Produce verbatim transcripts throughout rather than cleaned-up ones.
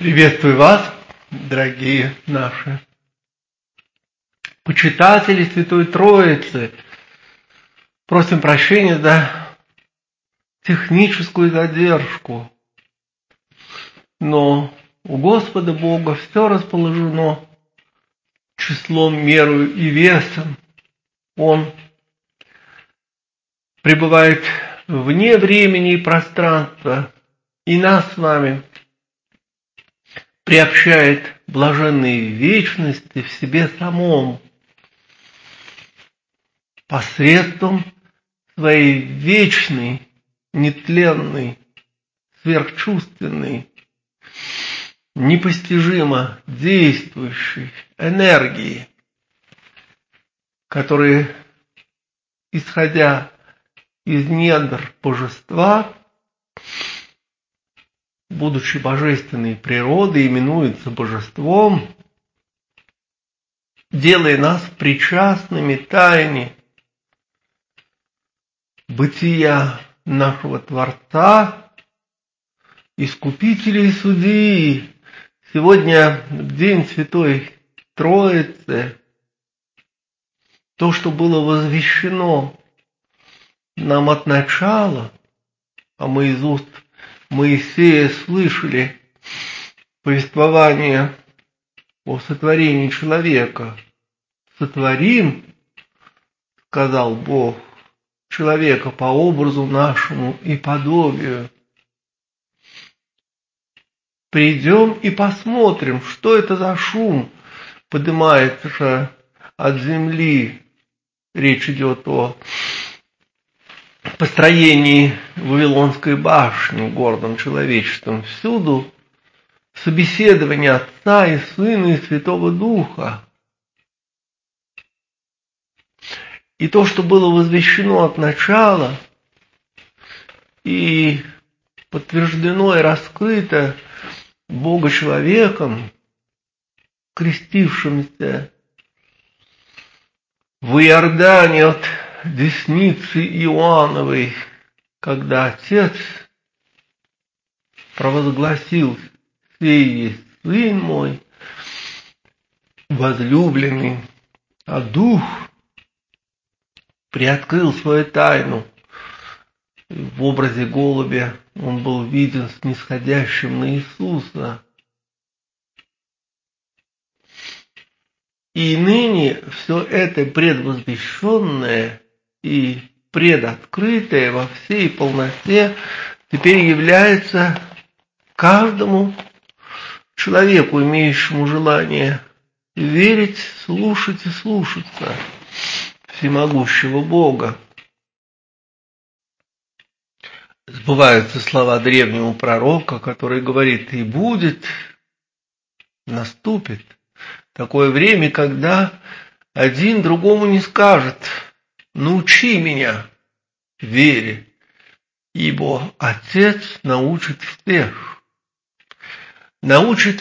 Приветствую вас, дорогие наши почитатели Святой Троицы. Просим прощения за техническую задержку, но у Господа Бога все расположено числом, мерою и весом. Он пребывает вне времени и пространства, и нас с вами приобщает блаженной вечности в себе самом посредством своей вечной, нетленной, сверхчувственной, непостижимо действующей энергии, которая, исходя из недр божества, будучи божественной природой, именуется божеством, делая нас причастными тайне бытия нашего Творца, Искупителя и Судьи. Сегодня, в день Святой Троицы, то, что было возвещено нам от начала, а мы из уст Моисея слышали повествование о сотворении человека. «Сотворим, — сказал Бог, — человека по образу нашему и подобию. Придем и посмотрим, что это за шум поднимается от земли». Речь идет о построении Вавилонской башни городом человечеством. Всюду собеседование Отца и Сына и Святого Духа. И то, что было возвещено от начала и подтверждено и раскрыто Бога-человеком, крестившимся в Иордане от десницы Иоанновой, когда Отец провозгласил: «Сей есть Сын мой, возлюбленный», а Дух приоткрыл свою тайну. В образе голубя он был виден снисходящим на Иисуса. И ныне все это предвозвещенное и предоткрытое во всей полноте теперь является каждому человеку, имеющему желание верить, слушать и слушаться всемогущего Бога. Сбываются слова древнего пророка, который говорит: «И будет, наступит такое время, когда один другому не скажет: научи меня вере, ибо Отец научит всех». Научит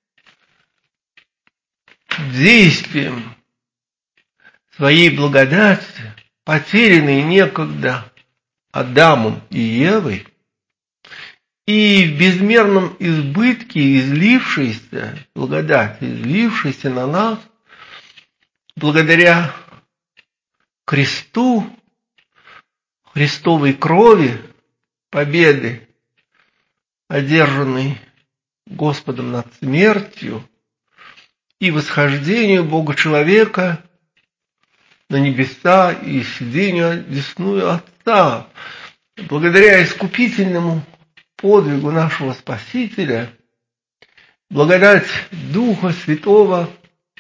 действием своей благодати, потерянной некогда Адамом и Евой, и в безмерном избытке излившейся благодати, излившейся на нас, благодаря кресту, Христовой крови, победы, одержанной Господом над смертью, и восхождению Бога-человека на небеса и сидению одесную Отца. Благодаря искупительному подвигу нашего Спасителя, благодать Духа Святого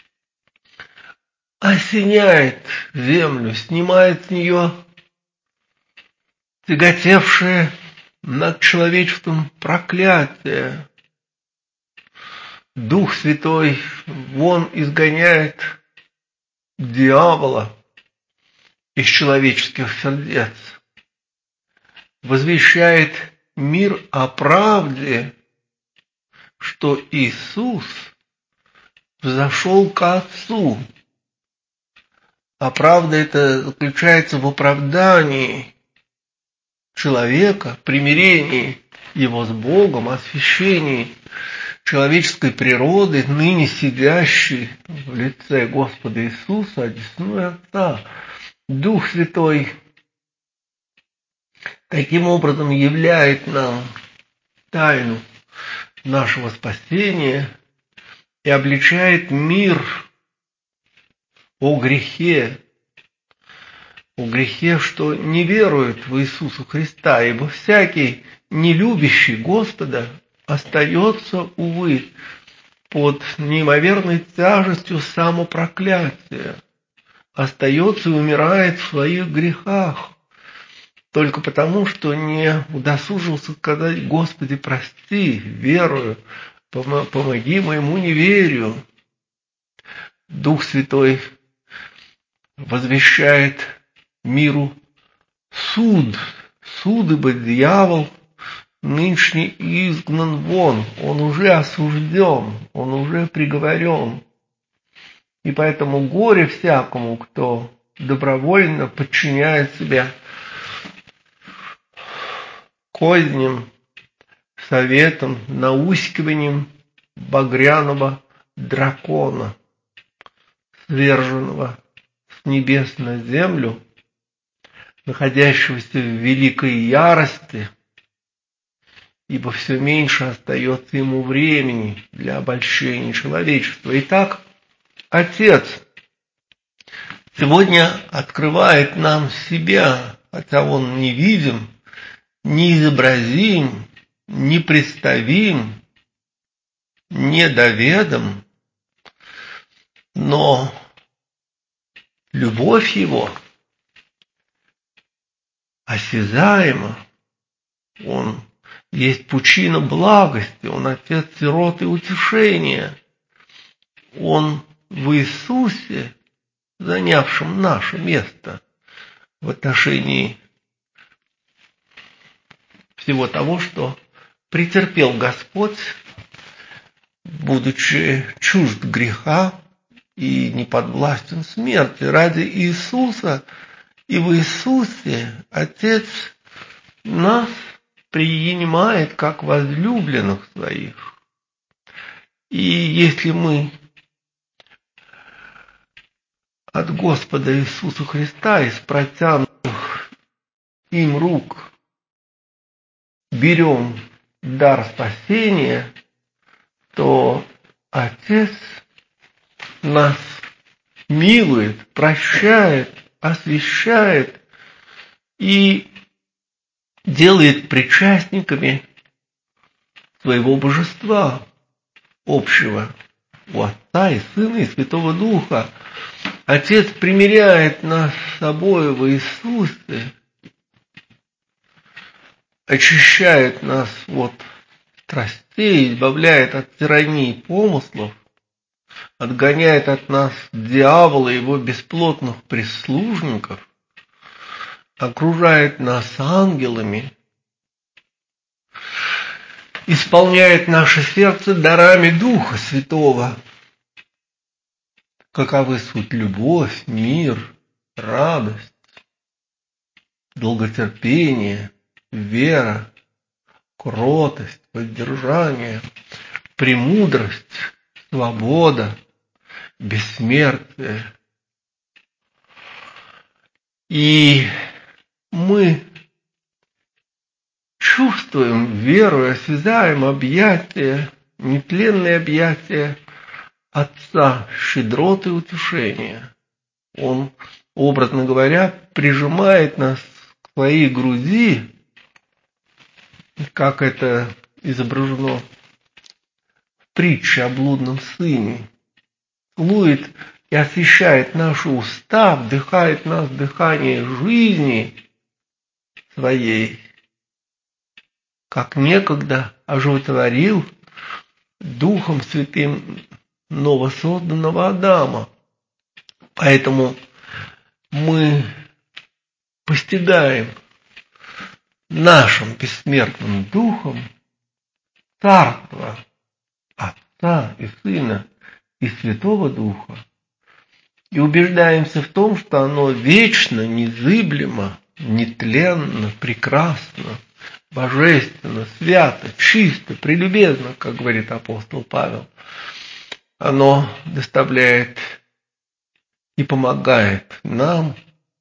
осеняет землю, снимает с нее тяготевшее над человечеством проклятие. Дух Святой вон изгоняет дьявола из человеческих сердец, возвещает мир о правде, что Иисус взошел к Отцу. А правда это заключается в оправдании человека, примирении его с Богом, освящении человеческой природы, ныне сидящий в лице Господа Иисуса, одесную Отца. Дух Святой таким образом являет нам тайну нашего спасения и обличает мир о грехе, о грехе, что не верует в Иисуса Христа, ибо всякий, не любящий Господа, остается, увы, под неимоверной тяжестью самопроклятия, остается и умирает в своих грехах, только потому, что не удосужился сказать: «Господи, прости, верую, помоги моему неверию». Дух Святой возвещает миру суд, суд, ибо дьявол нынче изгнан вон, он уже осужден, он уже приговорен. И поэтому горе всякому, кто добровольно подчиняет себя козням, советам, наускиваниям багряного дракона, сверженного с небес на землю, находящегося в великой ярости, ибо все меньше остается ему времени для обольщения человечества. Итак, Отец сегодня открывает нам себя, хотя Он не видим, неизобразим, непредставим, недоведом, но любовь Его осязаема. Он есть пучина благости, Он Отец сирот и утешения. Он в Иисусе, занявшем наше место в отношении всего того, что претерпел Господь, будучи чужд греха и не подвластен смерти. Ради Иисуса и в Иисусе Отец нас принимает как возлюбленных своих. И если мы от Господа Иисуса Христа из протянутых им рук берем дар спасения, то Отец нас милует, прощает, освящает и делает причастниками своего божества общего у Отца и Сына и Святого Духа. Отец примиряет нас с собой в Иисусе, очищает нас от страстей, избавляет от тирании помыслов, отгоняет от нас дьявола и его бесплотных прислужников, окружает нас ангелами, исполняет наше сердце дарами Духа Святого, каковы суть любовь, мир, радость, долготерпение, вера, кротость, воздержание, премудрость, свобода, бессмертие. И мы чувствуем, веруя, осязаем объятия, нетленные объятия Отца, щедроты и утешения. Он, образно говоря, прижимает нас к своей груди, как это изображено в притче о блудном сыне. Целует и освещает наши уста, вдыхает в нас дыхание жизни своей, как некогда оживотворил Духом Святым новосозданного Адама. Поэтому мы постигаем нашим бессмертным Духом Царство Отца и Сына и Святого Духа и убеждаемся в том, что оно вечно, незыблемо, нетленно, прекрасно, божественно, свято, чисто, прелюбезно, как говорит апостол Павел, оно доставляет и помогает нам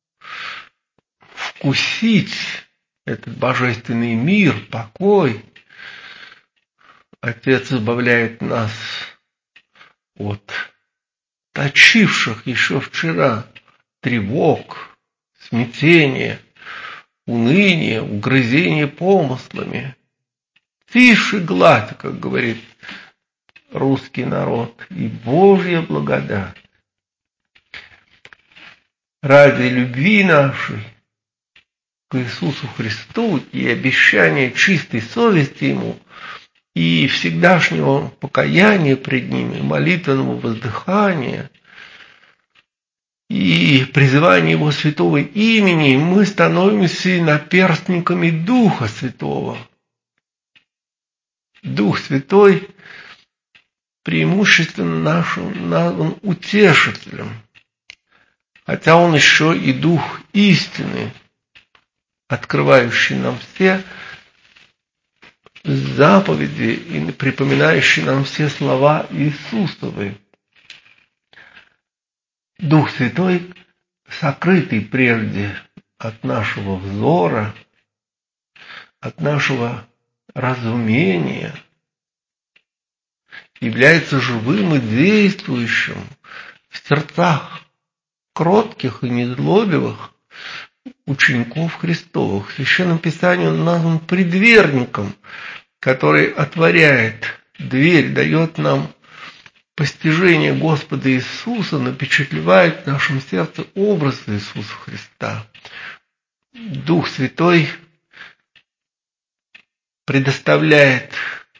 вкусить этот божественный мир, покой. Отец избавляет нас от точивших еще вчера тревог, смятения, уныния, угрызения помыслами. Тише гладь, как говорит русский народ, и Божья благодать. Ради любви нашей к Иисусу Христу и обещания чистой совести Ему и всегдашнего покаяния пред Ним, и молитвенного воздыхания, и призывания Его святого имени, мы становимся наперстниками Духа Святого. Дух Святой преимущественно нашим назван утешителем, хотя Он еще и Дух истины, открывающий нам все заповеди и припоминающий нам все слова Иисусовы. Дух Святой, сокрытый прежде от нашего взора, от нашего разумения, является живым и действующим в сердцах кротких и незлобивых учеников Христовых. В Священном Писании он назван предверником, который отворяет дверь, дает нам постижение Господа Иисуса, напечатлевает в нашем сердце образ Иисуса Христа. Дух Святой предоставляет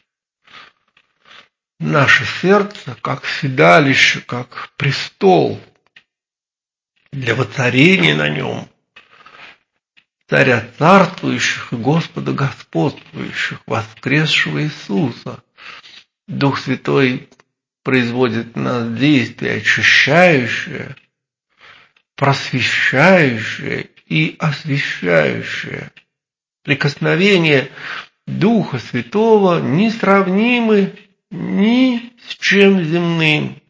наше сердце как седалище, как престол для воцарения на нем Царя царствующих и Господа господствующих, воскресшего Иисуса. Дух Святой производит в нас действие очищающее, просвещающее и освящающее. Прикосновения Духа Святого несравнимы ни с чем земным.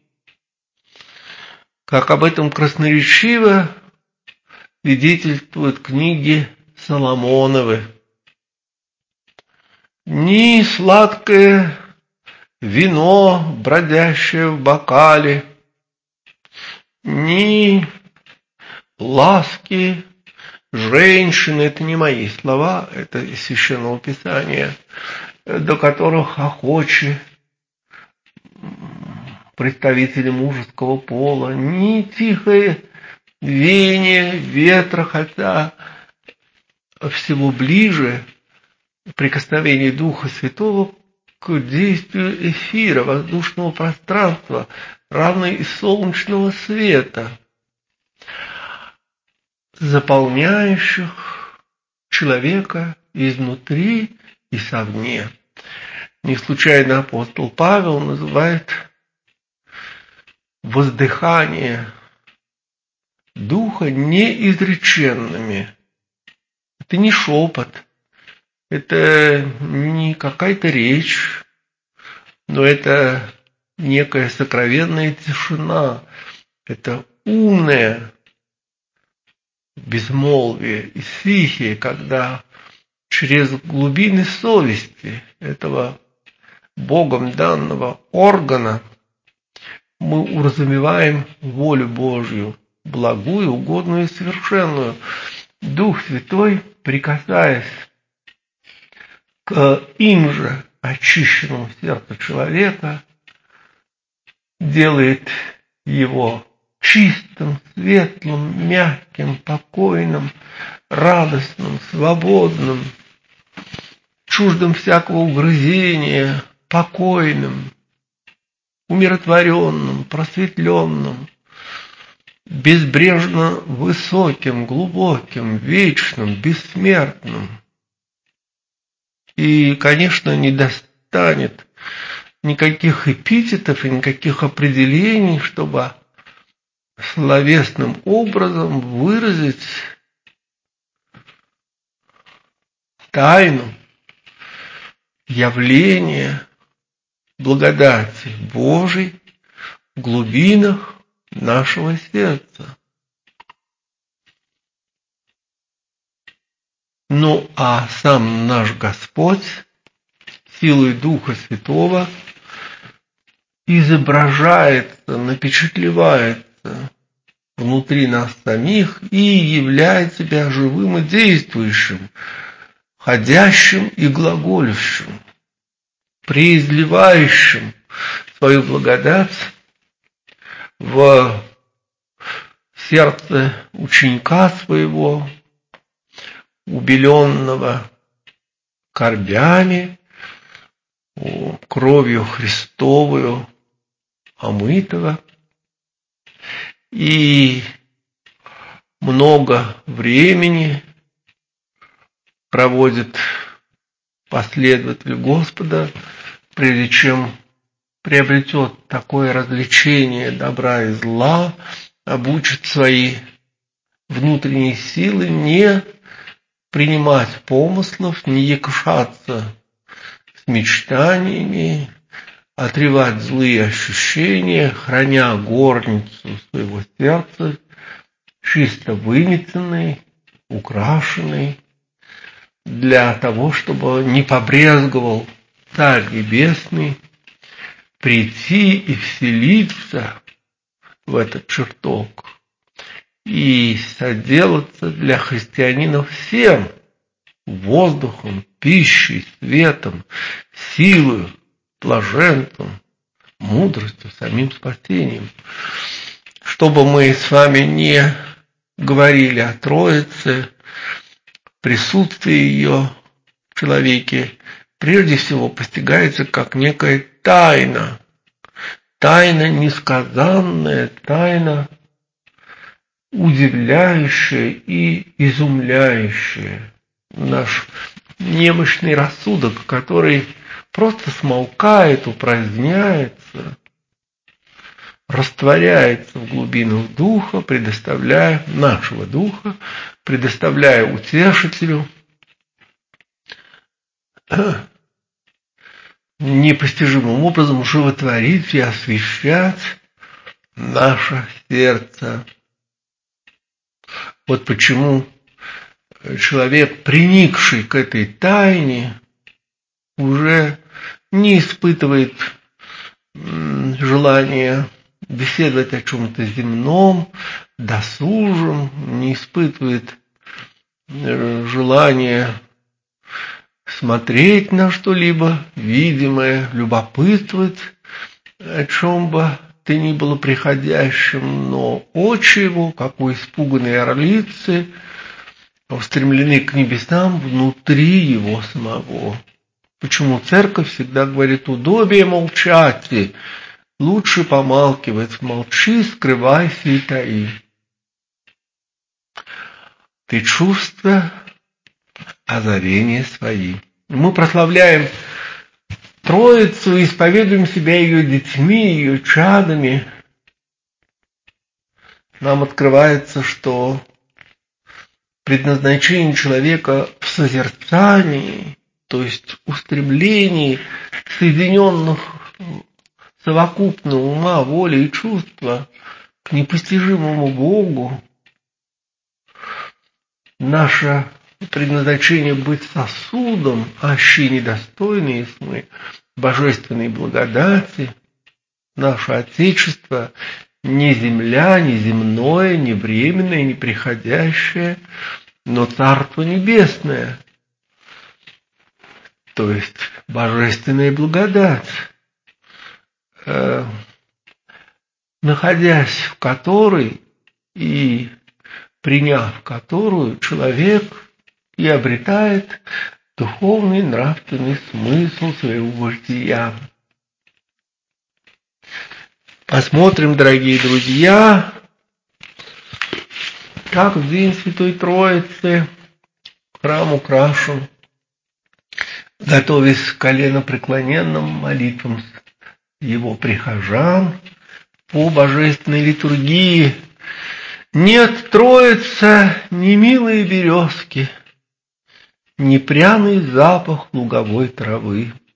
Как об этом красноречиво свидетельствуют книги Соломоновы. Ни сладкое вино, бродящее в бокале, ни ласки женщины, это не мои слова, это из Священного Писания, до которых охочи представители мужеского пола, ни тихое веяние ветра, хотя всего ближе прикосновение Духа Святого к действию эфира, воздушного пространства, равно и солнечного света, заполняющих человека изнутри и совне. Не случайно апостол Павел называет воздыхание Духа неизреченными. Это не шепот, это не какая-то речь, но это некая сокровенная тишина, это умное безмолвие и стихия, когда через глубины совести этого Богом данного органа мы уразумеваем волю Божью, благую, угодную и совершенную. Дух Святой, прикасаясь к им же очищенному сердцу человека, делает его чистым, светлым, мягким, покойным, радостным, свободным, чуждым всякого угрызения, покойным, умиротворенным, просветленным, безбрежно высоким, глубоким, вечным, бессмертным. И, конечно, не достанет никаких эпитетов и никаких определений, чтобы словесным образом выразить тайну явление благодати Божией в глубинах нашего сердца. Ну а сам наш Господь силой Духа Святого изображается, напечатлевается внутри нас самих и являет себя живым и действующим, ходящим и глаголющим, преизливающим свою благодать в сердце ученика своего, убеленного корбями, кровью Христовую, омытого, и много времени проводит последователь Господа, прежде чем приобретет такое развлечение добра и зла, обучит свои внутренние силы не принимать помыслов, не якшаться с мечтаниями, отрывать злые ощущения, храня горницу своего сердца, чисто выметенной, украшенной, для того, чтобы не побрезговал Царь Небесный прийти и вселиться в этот чертог и соделаться для христианина всем воздухом, пищей, светом, силой, блаженством, мудростью, самим спасением. Чтобы мы с вами не говорили о Троице, присутствие ее в человеке прежде всего постигается как некая тайна, тайна несказанная, тайна удивляющая и изумляющая наш немощный рассудок, который просто смолкает, упраздняется, растворяется в глубинах духа, предоставляя нашего духа, предоставляя утешителю непостижимым образом животворить и освещать наше сердце. Вот почему человек, приникший к этой тайне, уже не испытывает желания беседовать о чем-то земном, досужем, не испытывает желания смотреть на что-либо видимое, любопытствовать о чем бы то ни было приходящем, но очи его, как у испуганной орлицы, устремлены к небесам внутри его самого. Почему церковь всегда говорит: удобие молчать, лучше помалкивать, молчи, скрывайся и таи. Ты чувства, озарения свои. Мы прославляем Троицу и исповедуем себя ее детьми, ее чадами. Нам открывается, что предназначение человека в созерцании, то есть устремлении соединенных совокупно ума, воли и чувства к непостижимому Богу. Наше предназначение быть сосудом, аще недостойные мы божественной благодати. Наше Отечество не земля, не земное, не временное, не приходящее, но Царство Небесное, то есть божественная благодать, э, находясь в которой и приняв которую, человек и обретает духовный нравственный смысл своего бытия. Посмотрим, дорогие друзья, как в день Святой Троицы храм украшен, готовясь к коленопреклоненным молитвам его прихожан по божественной литургии. Нет, Троица, ни милые березки, ни пряный запах луговой травы.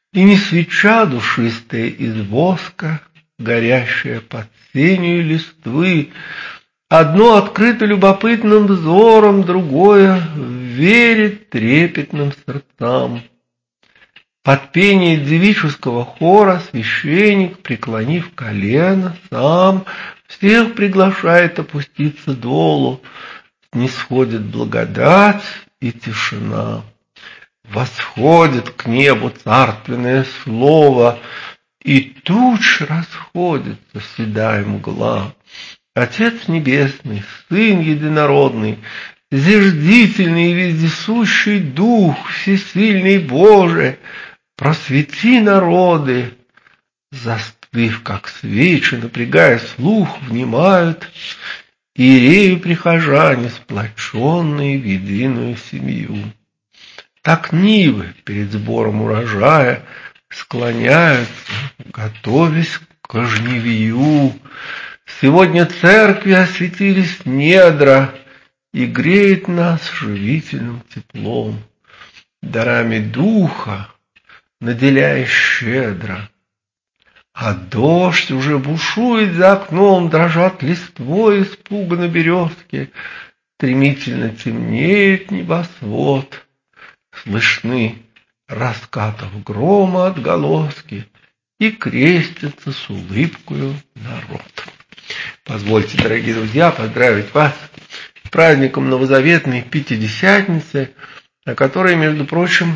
И не свеча душистая из воска, горящая под сенью листвы, одно открыто любопытным взором, другое верит трепетным сердцам. Под пение девического хора священник, преклонив колено, сам всех приглашает опуститься долу. Нисходит благодать и тишина. Восходит к небу царственное слово, и туч расходится седая мгла. Отец Небесный, Сын Единородный, зиждительный и вездесущий Дух, всесильный Боже, просвети народы, застыв, как свечи, напрягая слух, внимают иерею прихожане, сплоченные в единую семью. Так нивы перед сбором урожая склоняются, готовясь к жнивью. Сегодня церкви осветились недра, и греет нас живительным теплом, дарами духа наделяя щедро. А дождь уже бушует за окном, дрожат листвой испуганно березки, стремительно темнеет небосвод, слышны раскатов грома отголоски, и крестится с улыбкою народ. Позвольте, дорогие друзья, поздравить вас с праздником новозаветной Пятидесятницы, о которой, между прочим,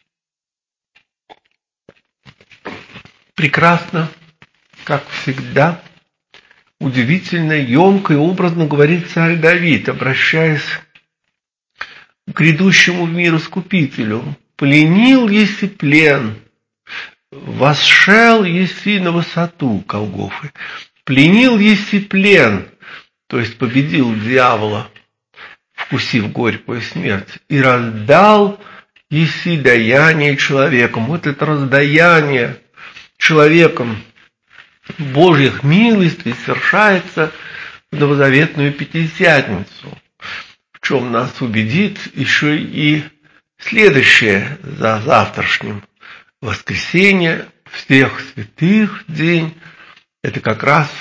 прекрасно, как всегда, удивительно, емко и образно говорит царь Давид, обращаясь к грядущему в мир Искупителю. «Пленил еси плен, восшел еси на высоту Голгофы». Пленил еси плен, то есть победил дьявола, вкусив горькую смерть, и раздал еси даяние человеком. Вот это раздаяние человеком Божьих милостей совершается в новозаветную Пятидесятницу, в чем нас убедит еще и следующее за завтрашним воскресенье всех святых день. Это как раз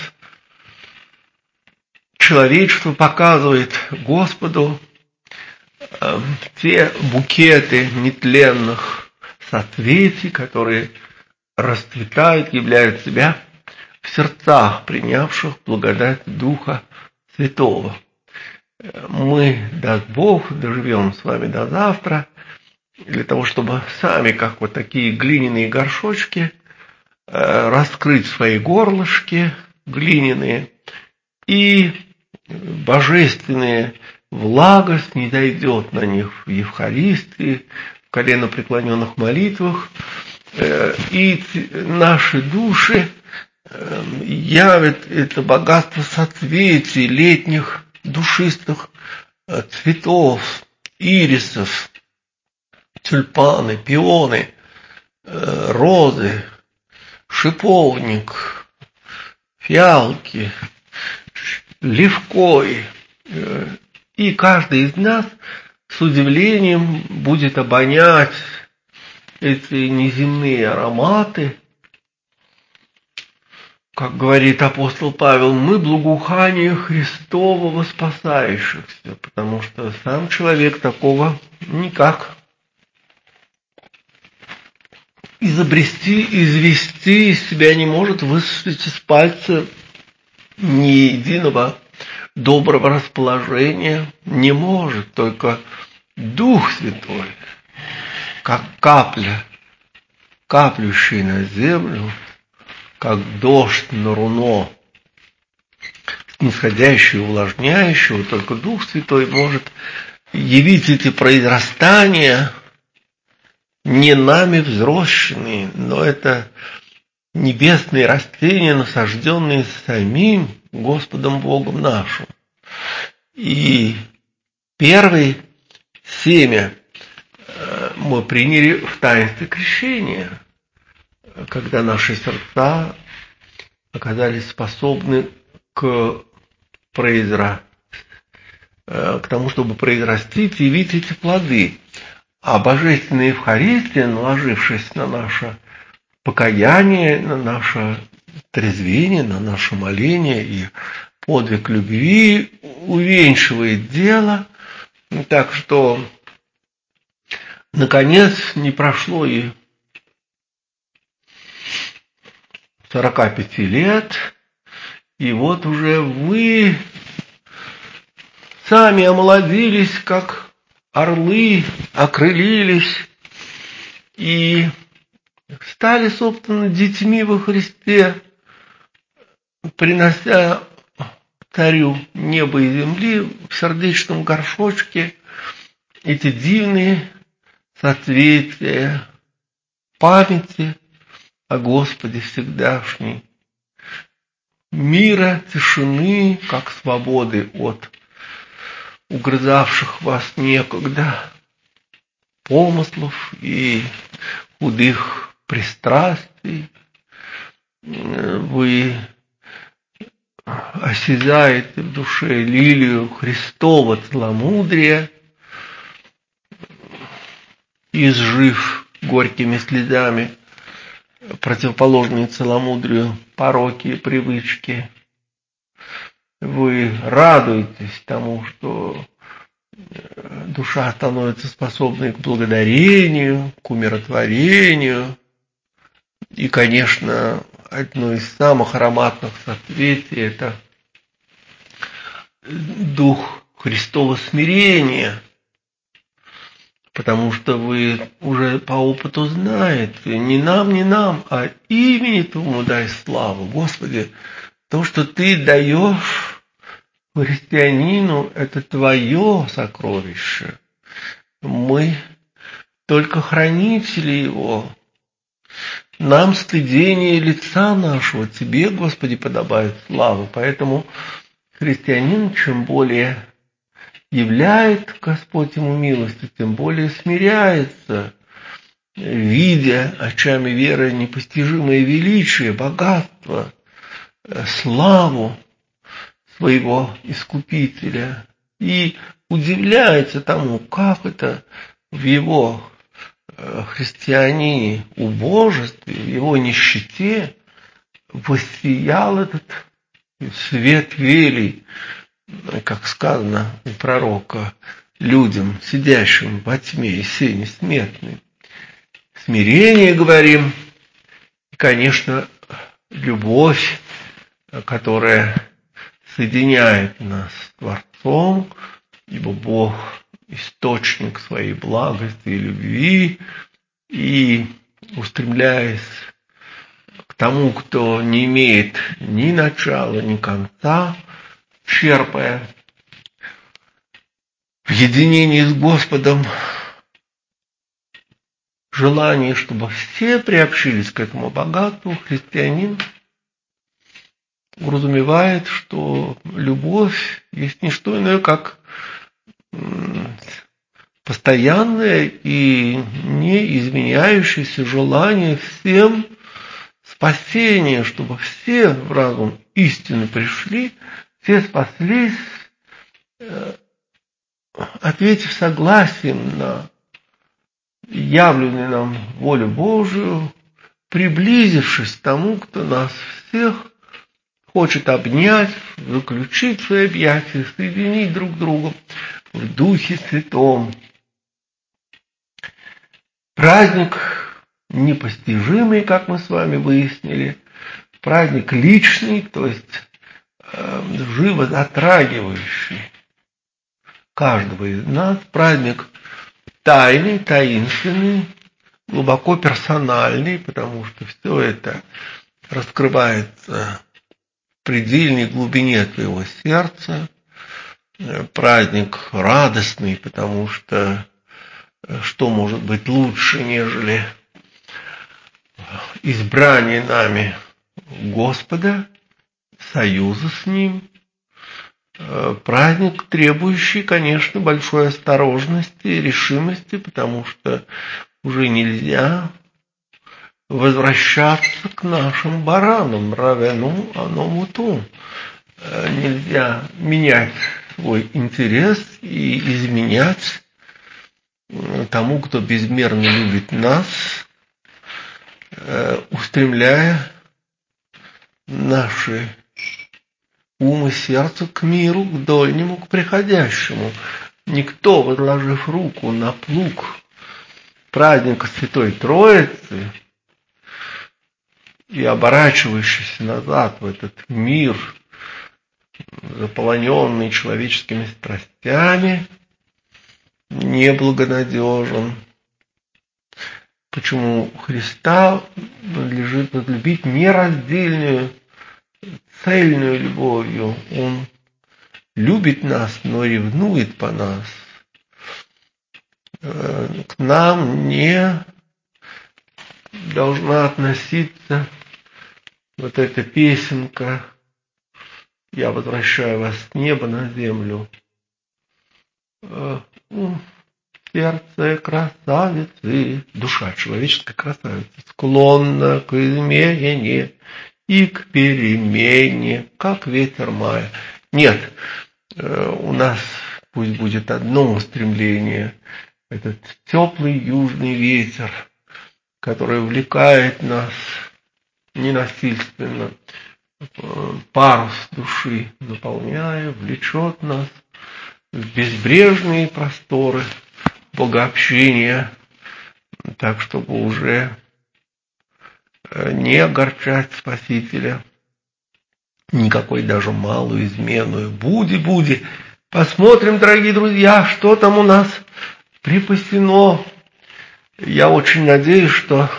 человечество показывает Господу э, те букеты нетленных соцветий, которые расцветают, являют себя в сердцах принявших благодать Духа Святого. Мы, даст Бог, доживем с вами до завтра, для того, чтобы сами, как вот такие глиняные горшочки, раскрыть свои горлышки глиняные, и божественная влагость не дойдет на них в Евхаристии, в коленопреклоненных молитвах, и наши души явят это богатство соцветий, летних душистых цветов, ирисов, тюльпаны, пионы, розы, шиповник, фиалки, левкой. И каждый из нас с удивлением будет обонять эти неземные ароматы. Как говорит апостол Павел, мы благоухание Христова воспасающихся, потому что сам человек такого никак изобрести, извести из себя не может, высосать из пальца ни единого доброго расположения не может, только Дух Святой, как капля, каплющая на землю, как дождь на руно, снисходящего, увлажняющего, только Дух Святой может явить эти произрастания, не нами взрощенные, но это небесные растения, насажденные самим Господом Богом нашим. И первое семя мы приняли в таинстве крещения, когда наши сердца оказались способны к произра... к тому, чтобы произрастить и явить эти плоды. А божественная Евхаристия, наложившись на наше покаяние, на наше трезвение, на наше моление и подвиг любви увенчивает дело. Так что, наконец, не прошло и сорока пяти лет, и вот уже вы сами омолодились, как орлы, окрылились и стали, собственно, детьми во Христе, принося Царю неба и земли в сердечном горшочке эти дивные соцветия памяти о Господе всегдашней, мира, тишины, как свободы от угрызавших вас некогда помыслов и худых пристрастий. Вы осязаете в душе лилию Христова целомудрия, изжив горькими слезами противоположные целомудрию пороки и привычки. Вы радуетесь тому, что душа становится способной к благодарению, к умиротворению. И, конечно, одно из самых ароматных соцветий – это дух Христова смирения, потому что вы уже по опыту знаете, не нам, не нам, а имени Твоему дай славу. Господи, то, что Ты даешь христианину, это Твое сокровище. Мы только хранители его. Нам стыдение лица нашего, Тебе, Господи, подобает славу. Поэтому христианин, чем более являет Господь ему милость, тем более смиряется, видя очами веры непостижимое величие, богатство, славу своего Искупителя, и удивляется тому, как это в его христианине убожестве, в его нищете воссиял этот свет велий, как сказано у пророка, людям, сидящим во тьме и сене смертной. Смирение, говорим, и, конечно, любовь, которая соединяет нас с Творцом, ибо Бог – источник своей благости и любви, и, устремляясь к тому, кто не имеет ни начала, ни конца, черпая в единении с Господом желание, чтобы все приобщились к этому богатству, христианин уразумевает, что любовь есть не что иное, как постоянное и не изменяющееся желание всем спасения, чтобы все в разум истины пришли, все спаслись, ответив согласием на явленную нам волю Божию, приблизившись к тому, кто нас всех хочет обнять, заключить в свои объятия, соединить друг с другом в Духе Святом. Праздник непостижимый, как мы с вами выяснили, праздник личный, то есть э, живо затрагивающий каждого из нас, праздник тайный, таинственный, глубоко персональный, потому что все это раскрывается в предельной глубине твоего сердца, праздник радостный, потому что что может быть лучше, нежели избрание нами Господа, союза с Ним. Праздник, требующий, конечно, большой осторожности и решимости, потому что уже нельзя возвращаться к нашим баранам, равену аномуту. Нельзя менять свой интерес и изменять тому, кто безмерно любит нас, устремляя наши ум и сердце к миру, к дольнему, к приходящему. Никто, возложив руку на плуг праздника Святой Троицы и оборачивающийся назад в этот мир, заполоненный человеческими страстями, неблагонадежен. Почему Христа надлежит возлюбить нераздельную, цельную любовью. Он любит нас, но ревнует по нас. К нам не должна относиться вот эта песенка «Я возвращаю вас с неба на землю». Сердце красавицы, душа человеческая красавица, склонна к измене и к перемене, как ветер мая. Нет, у нас пусть будет одно устремление, этот теплый южный ветер, который увлекает нас ненасильственно, парус души заполняя, влечет нас в безбрежные просторы богообщения, так, чтобы уже не огорчать Спасителя никакой даже малую измену. Буди-буди. Посмотрим, дорогие друзья, что там у нас припасено. Я очень надеюсь, что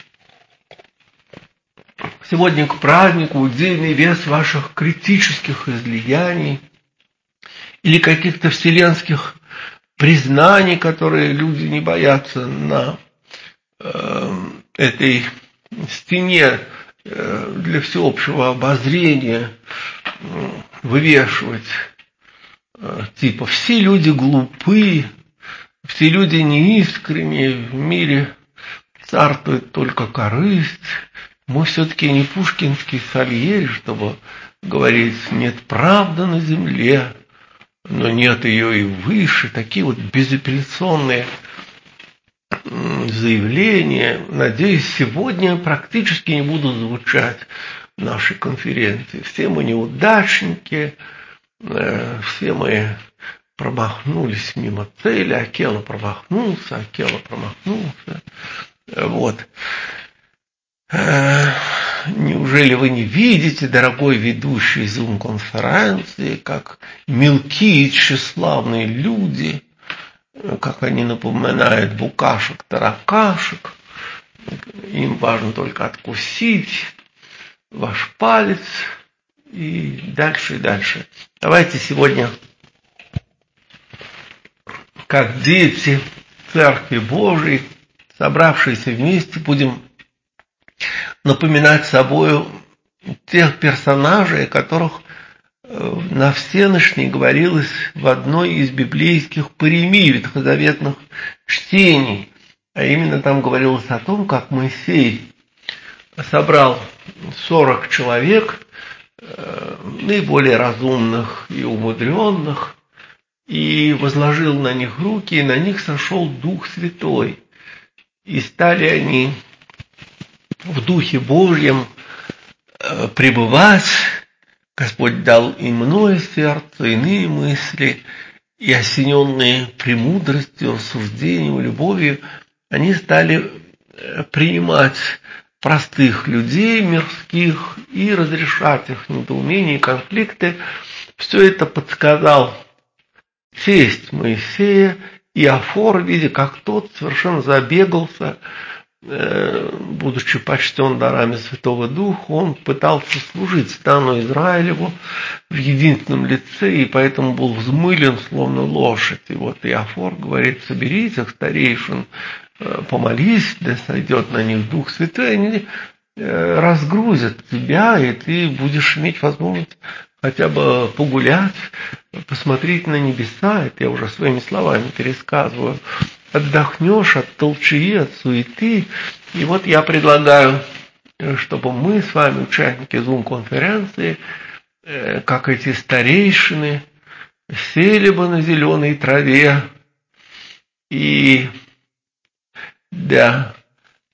сегодня к празднику удельный вес ваших критических излияний или каких-то вселенских признаний, которые люди не боятся на э, этой стене э, для всеобщего обозрения э, вывешивать. Э, типа, все люди глупы, все люди неискренние, в мире царствует только корысть. Мы все-таки не пушкинский Сальери, чтобы говорить, нет правды на земле, но нет ее и выше. Такие вот безапелляционные заявления, надеюсь, сегодня практически не будут звучать в нашей конференции. Все мы неудачники, все мы промахнулись мимо цели, Акела промахнулся, Акела промахнулся. Вот. Неужели вы не видите, дорогой ведущий Zoom-конференции, как мелкие тщеславные люди, как они напоминают букашек-таракашек, им важно только откусить ваш палец и дальше и дальше. Давайте сегодня, как дети Церкви Божией, собравшиеся вместе, будем напоминать собою тех персонажей, о которых на всенощной говорилось в одной из библейских паремий, ветхозаветных чтений. А именно там говорилось о том, как Моисей собрал сорок человек, наиболее разумных и умудренных, и возложил на них руки, и на них сошел Дух Святой. И стали они в Духе Божьем пребывать. Господь дал им иное сердце, иные мысли, и осененные премудростью, рассуждением, любовью, они стали принимать простых людей мирских и разрешать их недоумения и конфликты. Все это подсказал тесть Моисея, Иофор, видя, как тот совершенно забегался, будучи почтен дарами Святого Духа, он пытался служить стану Израилеву в единственном лице, и поэтому был взмылен, словно лошадь. И вот Иофор говорит: соберись их старейшин, помолись, да сойдет на них Дух Святой, они разгрузят тебя, и ты будешь иметь возможность хотя бы погулять, посмотреть на небеса. Это я уже своими словами пересказываю. Отдохнешь от толчии, от суеты. И вот я предлагаю, чтобы мы с вами, участники Zoom-конференции, как эти старейшины, сели бы на зеленой траве и, да,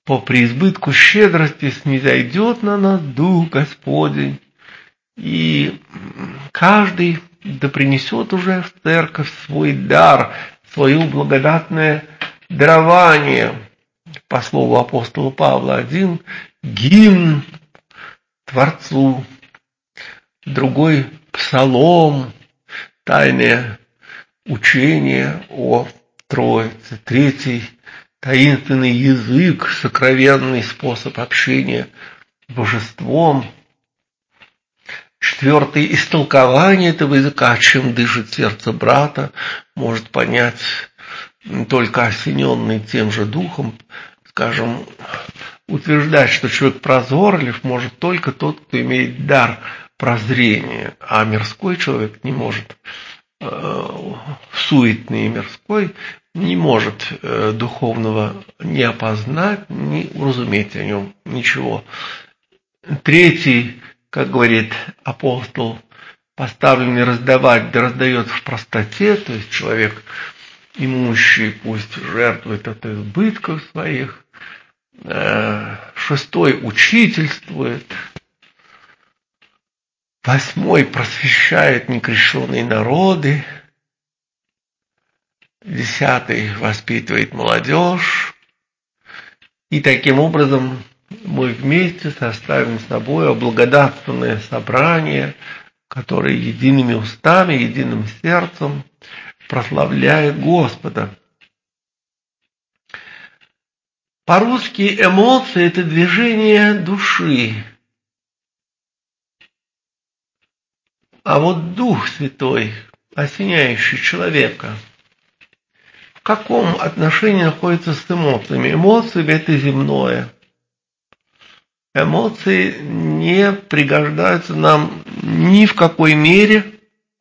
по преизбытку щедрости снизойдет на нас Дух Господень, и каждый да принесет уже в церковь свой дар, свое благодатное дарование. По слову апостола Павла, один гимн Творцу, другой псалом, тайное учение о Троице, третий таинственный язык, сокровенный способ общения с Божеством, четвертый истолкование этого языка, чем дышит сердце брата, может понять только осененный тем же духом. Скажем, утверждать, что человек прозорлив, может только тот, кто имеет дар прозрения, а мирской человек не может, суетный и мирской, не может духовного ни опознать, ни уразуметь о нем ничего. Третий, как говорит апостол, поставленный раздавать, да раздает в простоте, то есть человек имущий пусть жертвует от избытков своих. Шестой учительствует. Восьмой просвещает некрещенные народы. Десятый воспитывает молодежь. И таким образом мы вместе составим с собой благодатственное собрание, которое едиными устами, единым сердцем прославляет Господа. По-русски эмоции – это движение души. А вот Дух Святой, осеняющий человека, в каком отношении находится с эмоциями? Эмоции – это земное. Эмоции не пригождаются нам ни в какой мере,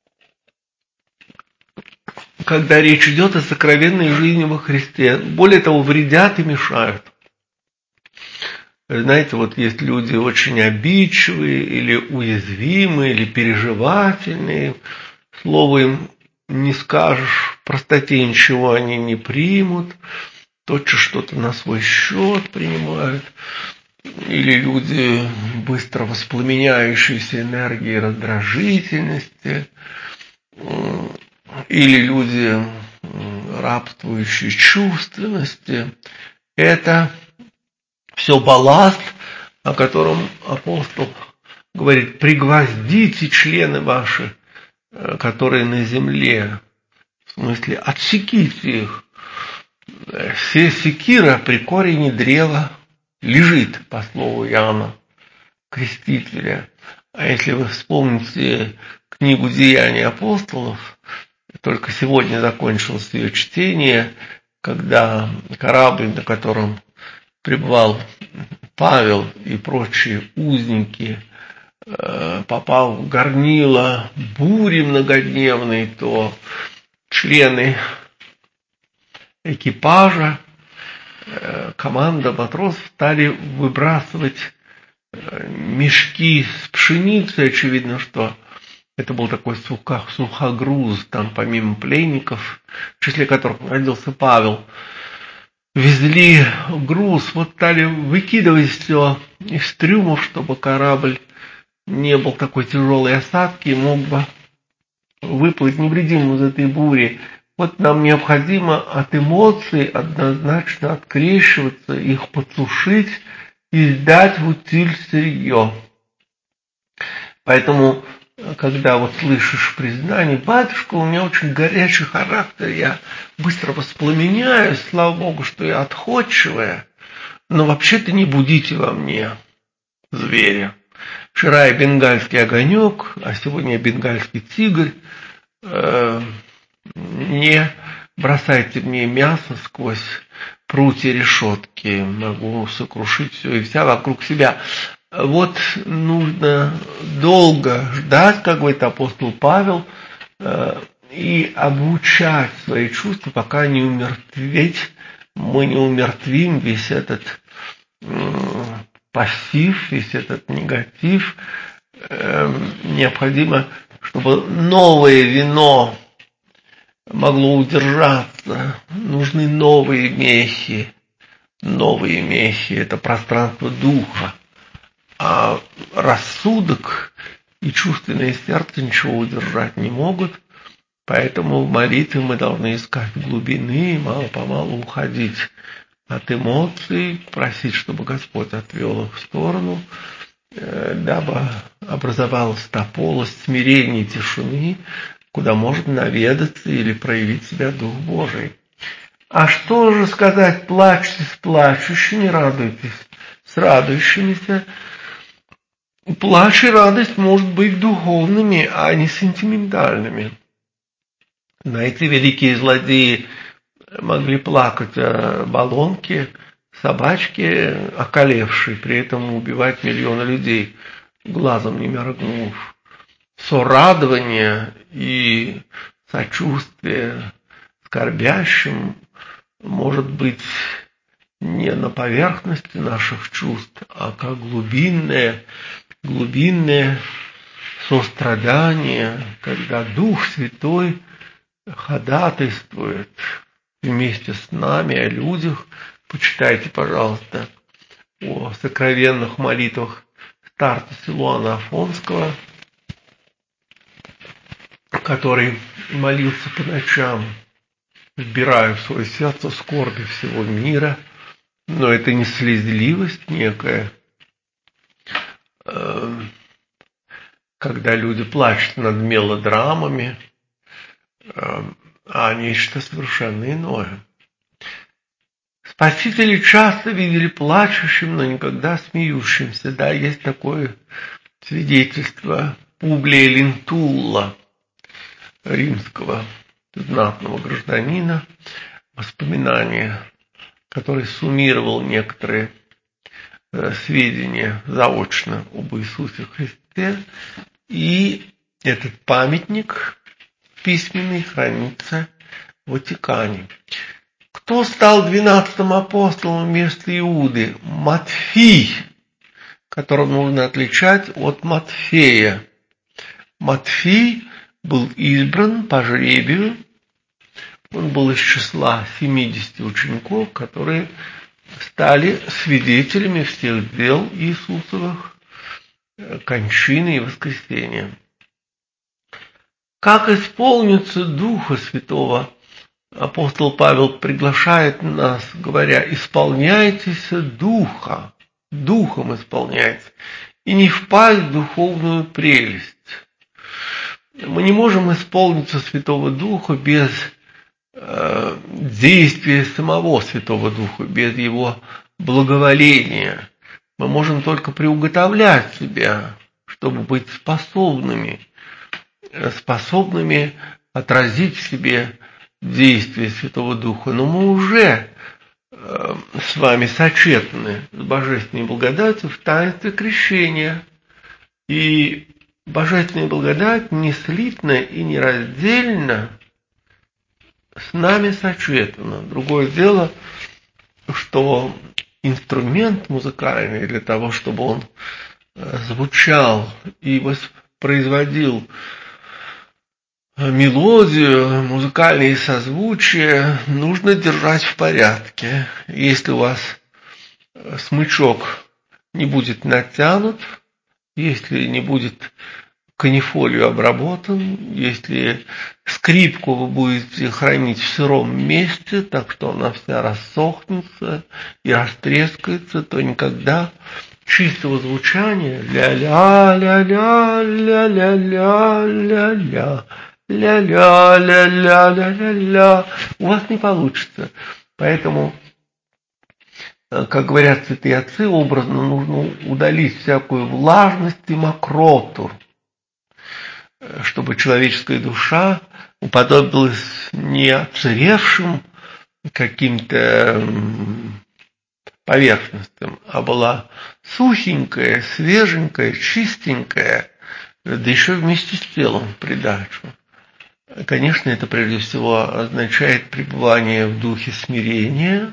когда речь идет о сокровенной жизни во Христе. Более того, вредят и мешают. Знаете, вот есть люди очень обидчивые, или уязвимые, или переживательные. Слово им не скажешь, в простоте ничего они не примут, тотчас что-то на свой счет принимают. Или люди, быстро воспламеняющиеся энергией раздражительности, или люди, рабствующие чувственности. Это все балласт, о котором апостол говорит: пригвоздите члены ваши, которые на земле, в смысле отсеките их. Все секира при корени древа лежит, по слову Иоанна Крестителя. А если вы вспомните книгу «Деяния апостолов», только сегодня закончилось ее чтение, когда корабль, на котором пребывал Павел и прочие узники, попал в горнило бури многодневной, то члены экипажа, команда матросов стали выбрасывать мешки с пшеницей. Очевидно, что это был такой сухогруз, там помимо пленников, в числе которых находился Павел, везли груз, вот стали выкидывать все из трюмов, чтобы корабль не был такой тяжелой осадки и мог бы выплыть невредимым из этой бури. Вот нам необходимо от эмоций однозначно открещиваться, их потушить и сдать в утиль сырье. Поэтому, когда вот слышишь признание: батюшка, у меня очень горячий характер, я быстро воспламеняюсь, слава Богу, что я отходчивая, но вообще-то не будите во мне зверя. Вчера я бенгальский огонек, а сегодня я бенгальский тигр. Не бросайте мне мясо сквозь прутья решетки, могу сокрушить все и вся вокруг себя. Вот нужно долго ждать, как говорит апостол Павел, и обучать свои чувства, пока не умертветь. Мы не умертвим весь этот пассив, весь этот негатив. Необходимо, чтобы новое вино могло удержаться. Нужны новые мехи, новые мехи, это пространство духа. А рассудок и чувственное сердце ничего удержать не могут. Поэтому в молитве мы должны искать глубины и мало-помалу уходить от эмоций, просить, чтобы Господь отвел их в сторону, дабы образовалась та полость смирения и тишины, куда может наведаться или проявить себя Дух Божий. А что же сказать: плачьте с плачущими, радуйтесь с радующимися? Плач и радость может быть духовными, а не сентиментальными. Знаете, великие злодеи могли плакать о баллонке, собачке, околевшей, при этом убивать миллионы людей, глазом не моргнув. Сорадование и сочувствие скорбящим может быть не на поверхности наших чувств, а как глубинное, глубинное сострадание, когда Дух Святой ходатайствует вместе с нами о людях. Почитайте, пожалуйста, о сокровенных молитвах старца Силуана Афонского, который молился по ночам, вбирая в свое сердце скорби всего мира. Но это не слезливость некая, когда люди плачут над мелодрамами, а нечто совершенно иное. Спасители часто видели плачущим, но никогда смеющимся. Да, есть такое свидетельство Публия Лентулла, римского знатного гражданина, воспоминания, который суммировал некоторые сведения заочно об Иисусе Христе. И этот памятник письменный хранится в Ватикане. Кто стал двенадцатым апостолом вместо Иуды? Матфий, которого нужно отличать от Матфея. Матфий был избран по жребию. Он был из числа семидесяти учеников, которые стали свидетелями всех дел Иисусовых, кончины и воскресения. Как исполниться Духа Святого? Апостол Павел приглашает нас, говоря: исполняйтесь Духа, Духом исполняйтесь, и не впасть в духовную прелесть. Мы не можем исполниться Святого Духа без э, действия самого Святого Духа, без Его благоволения. Мы можем только приуготовлять себя, чтобы быть способными, способными отразить в себе действие Святого Духа. Но мы уже э, с вами сочетаны с Божественной благодатью в таинстве крещения. И Божественная благодать не слитна и нераздельна с нами сочетана. Другое дело, что инструмент музыкальный для того, чтобы он звучал и воспроизводил мелодию, музыкальные созвучия, нужно держать в порядке. Если у вас смычок не будет натянут, если не будет канифолью обработан, если скрипку вы будете хранить в сыром месте, так что она вся рассохнется и растрескается, то никогда чистого звучания ля-ля, ля-ля, ля-ля-ля, ля-ля, ля-ля, ля-ля, ля-ля-ля у вас не получится. Поэтому, как говорят святые отцы, образно нужно удалить всякую влажность и мокроту, чтобы человеческая душа уподобилась не отсыревшим каким-то поверхностям, а была сухенькая, свеженькая, чистенькая, да еще вместе с телом в придачу. Конечно, это прежде всего означает пребывание в духе смирения,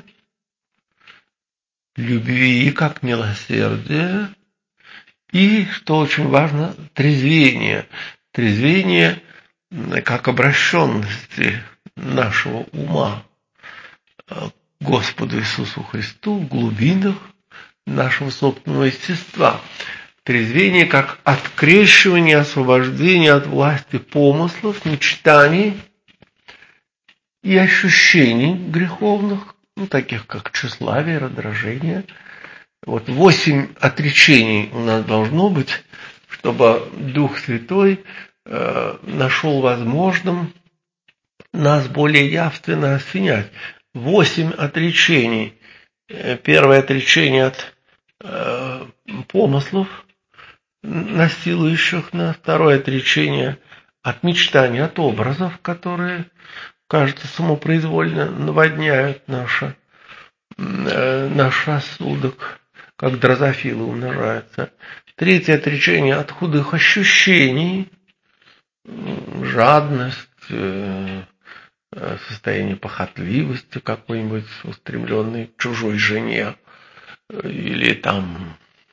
любви как милосердия и, что очень важно, трезвения. Трезвение как обращенности нашего ума Господу Иисусу Христу в глубинах нашего собственного естества. Трезвение как открещивание, освобождение от власти помыслов, мечтаний и ощущений греховных, ну, таких как тщеславие, раздражение. Вот восемь отречений у нас должно быть, чтобы Дух Святой э, нашел возможным нас более явственно осенять. Восемь отречений. Первое отречение от э, помыслов, насилующих нас. Второе отречение от мечтаний, от образов, которые, кажется, самопроизвольно наводняют наше, э, наш рассудок, как дрозофилы умножаются. Третье отречение от худых ощущений, жадность, э, состояние похотливости какой-нибудь, устремленной к чужой жене, или там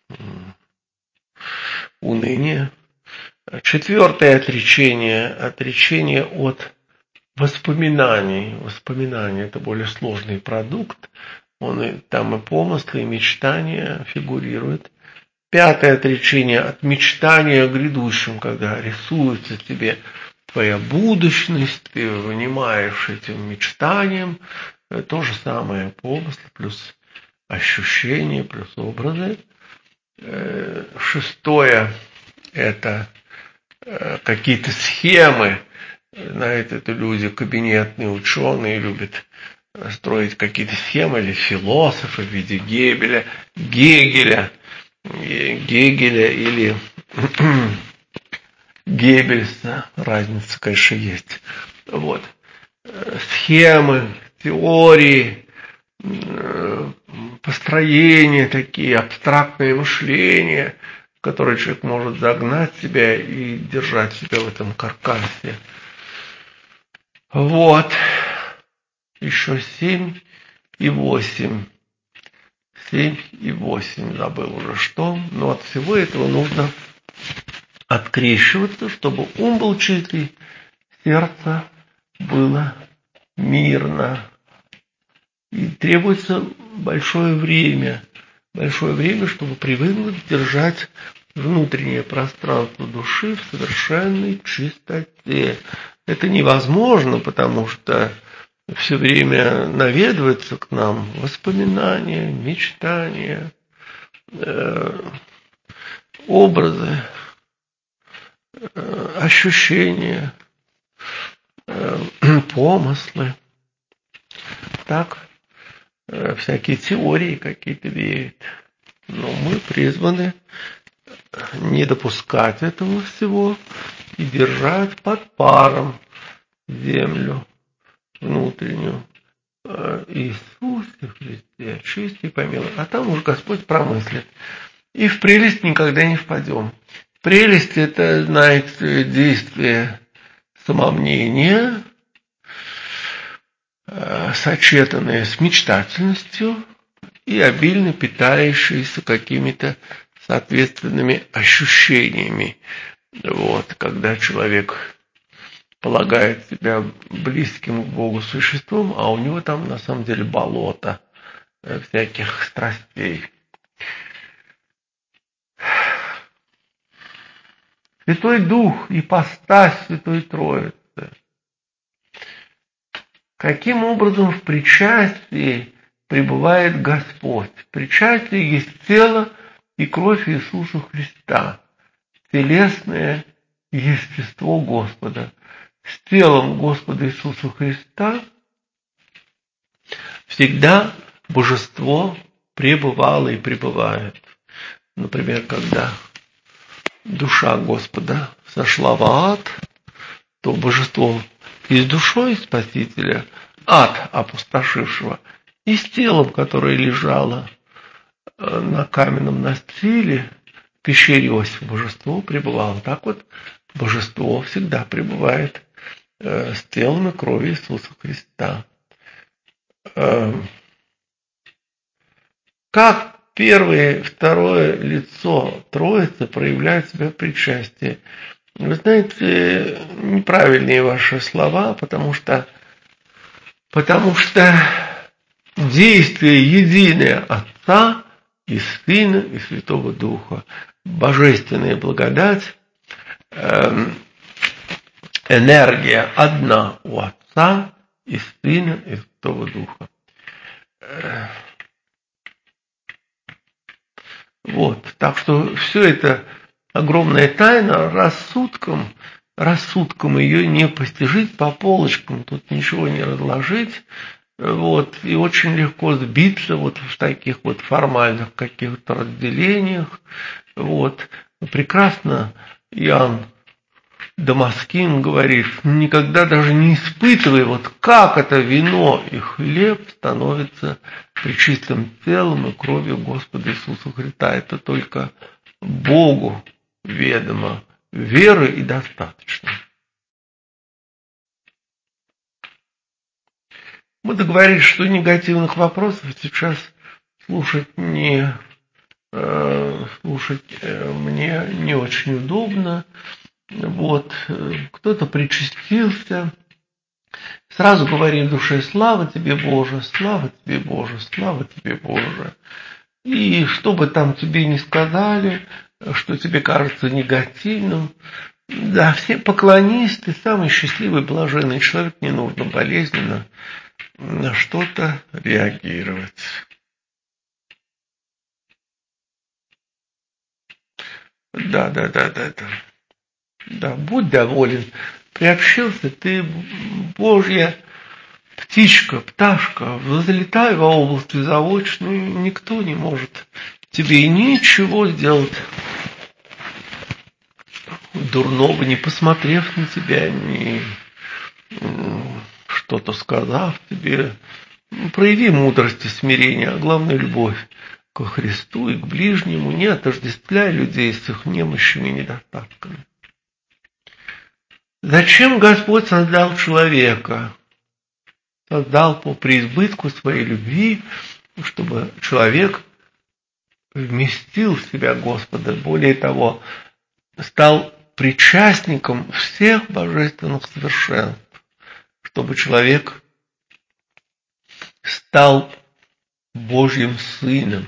уныние. Четвертое отречение, отречение от воспоминаний. Воспоминания – это более сложный продукт, он и, там и помыслы, и мечтания фигурируют. Пятое отречение от мечтания о грядущем, когда рисуется тебе твоя будущность, ты внимаешь этим мечтаниям, то же самое помыслы, плюс ощущения, плюс образы. Шестое – это какие-то схемы. Знаете, это люди кабинетные, ученые, любят строить какие-то схемы, или философы в виде Гебеля, Гегеля, Гегеля или Геббельса, разница, конечно, есть. Вот. Схемы, теории, построения такие, абстрактное мышление, в которое человек может загнать себя и держать себя в этом каркасе. Вот. Еще семь и восемь. Семь и восемь, забыл уже что. Но от всего этого нужно открещиваться, чтобы ум был чистый, сердце было мирно. И требуется большое время, большое время, чтобы привыкнуть держать внутреннее пространство души в совершенной чистоте. Это невозможно, потому что все время наведываются к нам воспоминания, мечтания, э, образы, э, ощущения, э, помыслы. Так, э, всякие теории какие-то веют. Но мы призваны не допускать этого всего и держать под паром землю внутреннюю. Иисусе Христе, очисти и помилуй. А там уж Господь промыслит. И в прелесть никогда не впадем. Прелесть – это, знаете, действие самомнения, сочетанное с мечтательностью и обильно питающееся какими-то соответственными ощущениями. Вот, когда человек полагает себя близким к Богу существом, а у него там на самом деле болото всяких страстей. Святой Дух, ипостась Святой Троицы. Каким образом в причастии пребывает Господь? Причастие есть тело и кровь Иисуса Христа, телесное естество Господа. С телом Господа Иисуса Христа всегда божество пребывало и пребывает. Например, когда душа Господа сошла в ад, то божество и с душой Спасителя, ад опустошившего, и с телом, которое лежало на каменном настиле, в пещере Иосифа, божество пребывало. Так вот, божество всегда пребывает с телом и кровью Иисуса Христа. Как первое и второе лицо Троицы проявляет себя в причастии? Вы знаете, неправильные ваши слова, потому что, потому что действие единое Отца и Сына и Святого Духа. Божественная благодать, энергия одна у Отца и Сына и Святого Духа. Вот, так что все это огромная тайна, рассудком, рассудком ее не постижить по полочкам, тут ничего не разложить, вот, и очень легко сбиться вот в таких вот формальных каких-то разделениях, вот. Прекрасно Иоанн Дамаскин говорит, никогда даже не испытывай, вот как это вино и хлеб становятся пречистым телом и кровью Господа Иисуса Христа. Это только Богу ведомо, веры и достаточно. Мы договорились, что негативных вопросов сейчас слушать не э, слушать э, мне не очень удобно. Вот, кто-то причастился, сразу говори в душе: слава тебе, Боже, слава тебе, Боже, слава тебе, Боже. И что бы там тебе ни сказали, что тебе кажется негативным, да, все поклонись, ты самый счастливый, блаженный человек, не нужно болезненно на что-то реагировать. Да, да, да, да, да. Да, будь доволен. Приобщился ты, Божья птичка, пташка, взлетай во области заочную, никто не может тебе ничего сделать дурного, не посмотрев на тебя, не что-то сказав тебе. Прояви мудрость и смирение, а главное любовь ко Христу и к ближнему, не отождествляй людей с их немощами и недостатками. Зачем Господь создал человека? Создал по преизбытку своей любви, чтобы человек вместил в себя Господа, более того, стал причастником всех божественных совершенств, чтобы человек стал Божьим Сыном.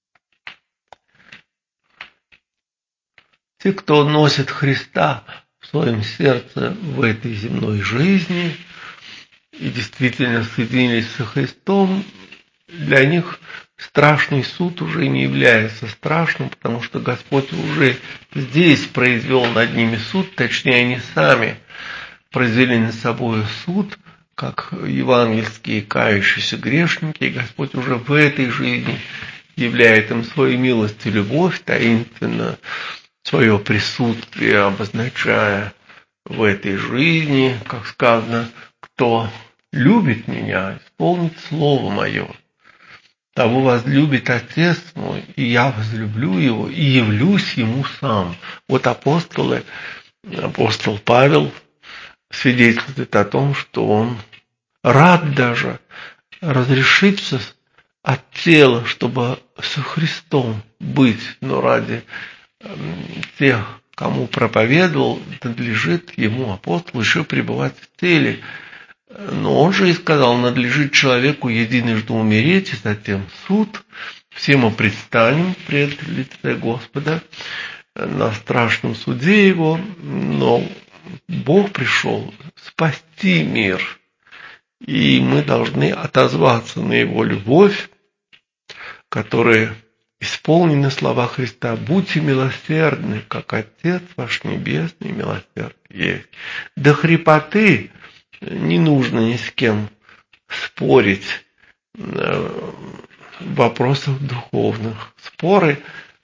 Те, кто носит Христа в своем сердце в этой земной жизни и действительно соединились со Христом, для них страшный суд уже не является страшным, потому что Господь уже здесь произвел над ними суд, точнее, они сами произвели над собой суд, как евангельские кающиеся грешники, и Господь уже в этой жизни являет им свою милость и любовь, таинственно свое присутствие обозначая в этой жизни, как сказано, кто любит меня, исполнит слово мое. Того возлюбит Отец мой, и я возлюблю его, и явлюсь ему сам. Вот апостолы, апостол Павел свидетельствует о том, что он рад даже разрешиться от тела, чтобы со Христом быть, но ради тех, кому проповедовал, надлежит ему, апостолу, еще пребывать в теле. Но он же и сказал, надлежит человеку единожды умереть, и затем суд. Все мы предстанем пред лице Господа на страшном суде его, но Бог пришел спасти мир, и мы должны отозваться на его любовь, которая исполнены слова Христа: «Будьте милосердны, как Отец ваш Небесный милосерд есть». До хрипоты не нужно ни с кем спорить в вопросах духовных. Споры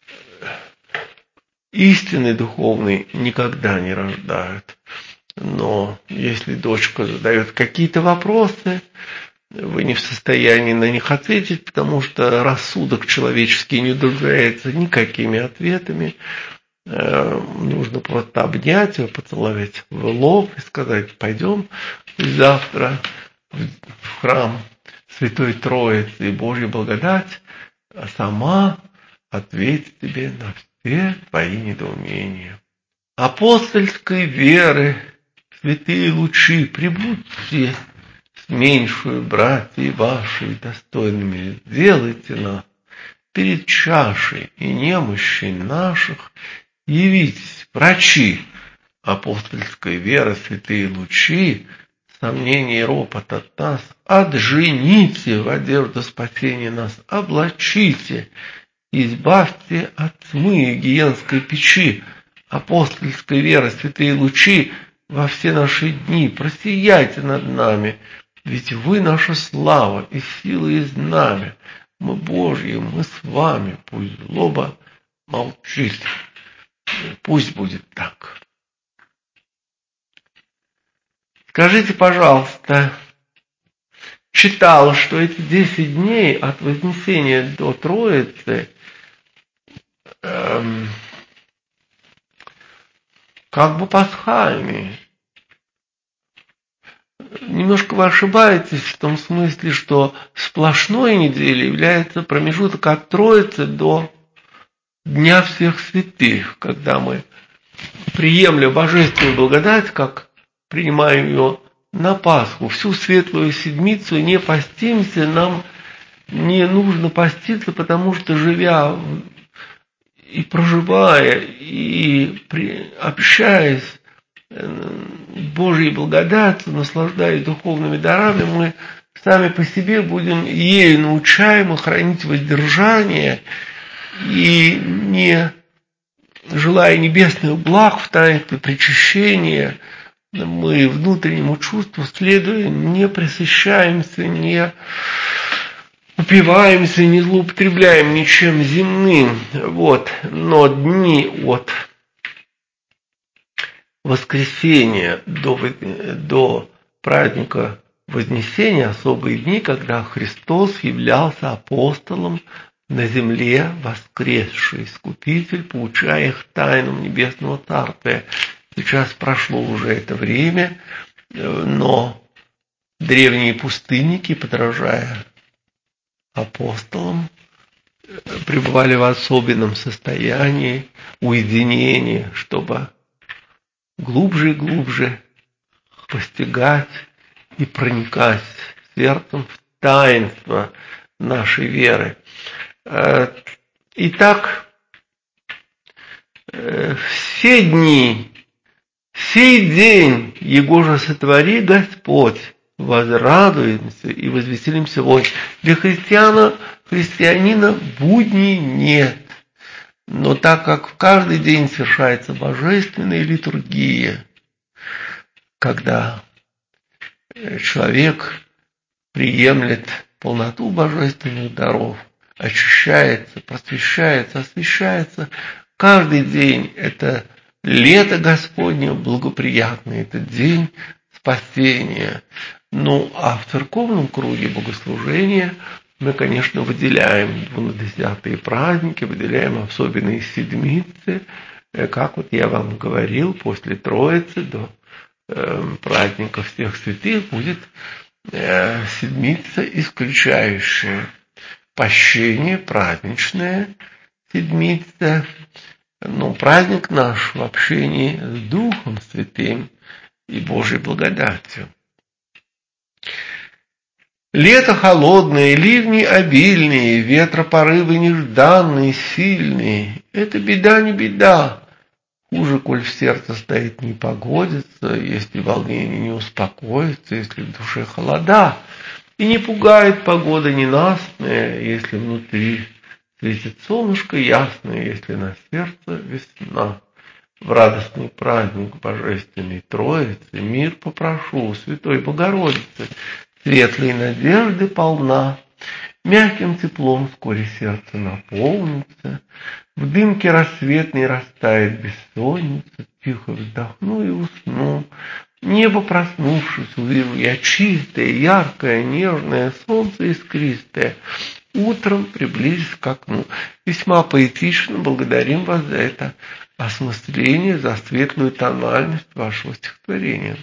истины духовной никогда не рождают. Но если дочка задает какие-то вопросы, вы не в состоянии на них ответить, потому что рассудок человеческий не удовлетворяется никакими ответами. Нужно просто обнять его, поцеловать в лоб и сказать: пойдем завтра в храм Святой Троицы, и Божья благодать сама ответит тебе на все твои недоумения. Апостольской веры святые лучи, прибудьте меньшую, братья ваши, достойными сделайте нас. Перед чашей и немощей наших явитесь, врачи апостольской веры, святые лучи, сомнений и ропот от нас, отжените в одежду спасения нас, облачите, избавьте от тьмы гиенской печи, апостольской веры, святые лучи, во все наши дни, просияйте над нами, ведь вы наша слава и сила и знамя. Мы Божьи, мы с вами, пусть злоба молчит. Пусть будет так. Скажите, пожалуйста, читал, что эти десять дней от Вознесения до Троицы эм, как бы пасхальные. Немножко вы ошибаетесь в том смысле, что сплошной неделей является промежуток от Троицы до Дня всех святых, когда мы, приемля божественную благодать, как принимаем ее на Пасху, всю светлую седмицу не постимся, нам не нужно поститься, потому что, живя и проживая, и общаясь Божьей благодатью, наслаждаясь духовными дарами, мы сами по себе будем ею научаемы хранить воздержание и, не желая небесных благ в таинстве причащения, мы внутреннему чувству следуя не пресыщаемся, не упиваемся, не злоупотребляем ничем земным. Вот. Но дни от воскресения до, до праздника Вознесения, особые дни, когда Христос являлся апостолом на земле, воскресший Искупитель, поучая их тайнам Небесного Царствия. Сейчас прошло уже это время, но древние пустынники, подражая апостолам, пребывали в особенном состоянии уединения, чтобы глубже и глубже постигать и проникать сердцем в таинство нашей веры. Итак, все дни, сей день Его же сотвори Господь, возрадуемся и возвеселимся вось. Для христиана, христианина будней нет. Но так как в каждый день совершается божественная литургия, когда человек приемлет полноту божественных даров, очищается, просвещается, освящается, каждый день это лето Господне благоприятное, это день спасения. Ну, а в церковном круге богослужения мы, конечно, выделяем двунадесятые праздники, выделяем особенные седмицы, как вот я вам говорил, после Троицы до э, праздника всех святых будет э, седмица, исключающая пощение, праздничная седмица. Но праздник наш в общении с Духом Святым и Божьей благодатью. Лето холодное, ливни обильные, ветропорывы нежданные, сильные. Это беда не беда. Хуже, коль в сердце стоит не погодится, если волнение не успокоится, если в душе холода. И не пугает погода ненастная, если внутри светит солнышко ясное, если на сердце весна. В радостный праздник Божественной Троицы мир попрошу у Святой Богородицы. Светлой надежды полна, мягким теплом вскоре сердце наполнится, в дымке рассветной растает бессонница, тихо вздохну и усну. Небо, проснувшись, увижу я чистое, яркое, нежное, солнце искристое. Утром приблизись к окну. Весьма поэтично благодарим вас за это осмысление, за светлую тональность вашего стихотворения.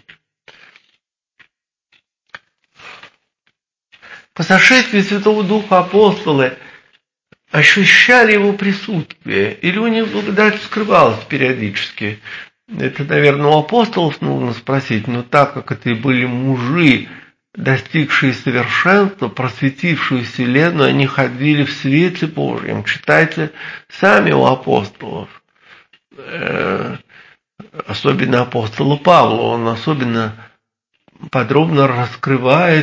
По сошествии Святого Духа апостолы ощущали его присутствие, или у них благодать скрывалась периодически. Это, наверное, у апостолов нужно спросить, но так как это и были мужи достигшие совершенства, просветившие вселенную, они ходили в свете Божьем. Читайте сами у апостолов, особенно апостола Павла, он особенно подробно раскрывает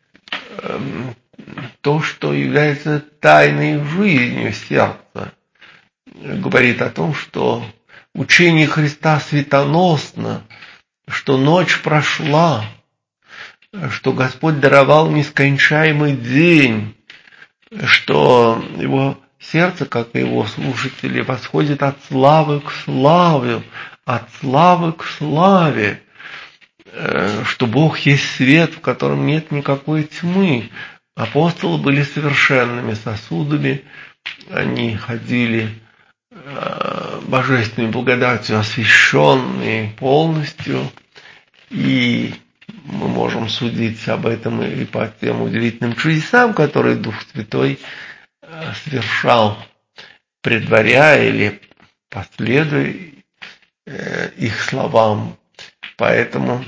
то, что является тайной жизнью сердца. Говорит о том, что учение Христа светоносно, что ночь прошла, что Господь даровал нескончаемый день, что его сердце, как и его слушатели, восходит от славы к славе, от славы к славе, что Бог есть свет, в котором нет никакой тьмы. Апостолы были совершенными сосудами, они ходили божественной благодатью, освященные полностью, и мы можем судить об этом и по тем удивительным чудесам, которые Дух Святой совершал, предваряя или последуя их словам. Поэтому,